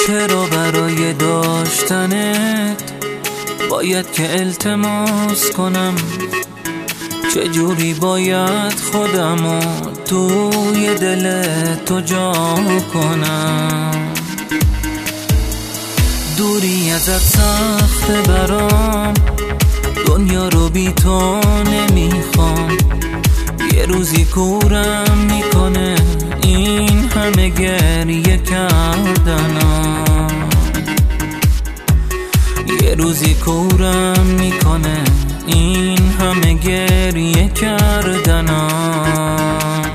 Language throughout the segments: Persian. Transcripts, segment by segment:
چرا برای داشتنت باید که التماس کنم؟ چجوری باید خودمو توی دل تو جا کنم؟ دوری ازت سخته برام، دنیا رو بی تو نمیخوام. یه روزی کورم میکنه این همه گریه کردنم، یه روزی کورم میکنه این همه گریه کردنم.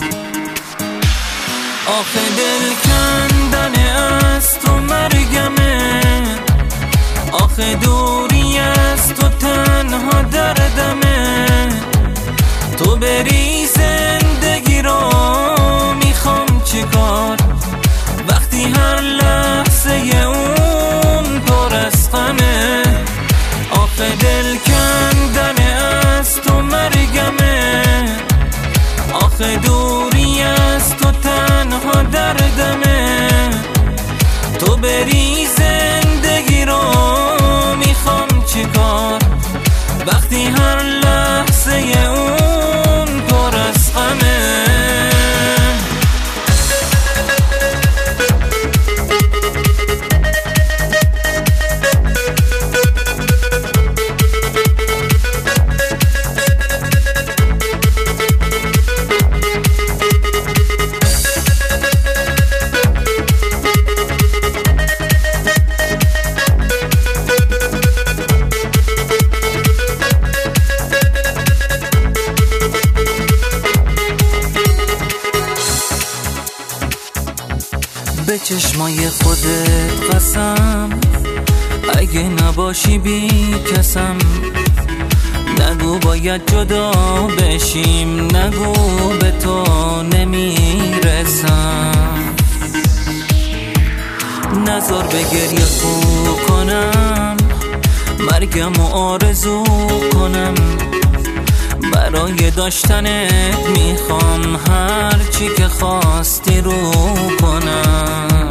آخه دل کندن از تو مرگمه، آخه دوری از تو تنها دردمه. تو بری زندگی رو میخوام چیکار وقتی هر لحظه اون پر از غمه؟ آخه دل کندن از تو مرگمه، آخه دوری از تو تنها دردمه. تو بری زندگی رو میخوام چیکار وقتی هر لحظه اون پر از غمه؟ به چشمای خودت قسم، اگه نباشی بی کسم. نگو باید جدا بشیم، نگو به تو نمیرسم. نذار به گریه خو کنم، مرگم و آرزو کنم. برای داشتنت میخوام هر چی که خواستی رو کنم،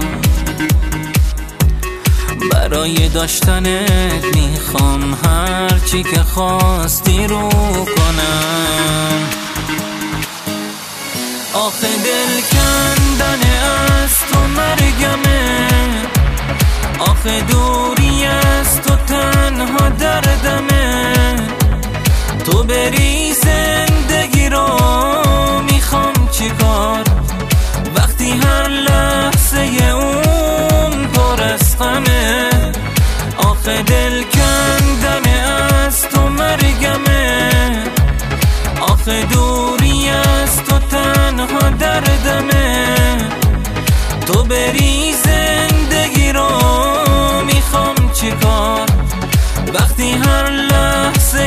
برای داشتنت میخوام هر چی که خواستی رو کنم. آخه دل کندن از تو مرگمه، آخه دوری از تو تنها دردمه. تو بری زندگی رو میخوام چیکار وقتی هر لحظه اون پر از غمه؟ آخه دل کندن از تو مرگمه، آخه دوری از تو تنها دردمه. تو بری زندگی رو میخوام چیکار وقتی هر لحظه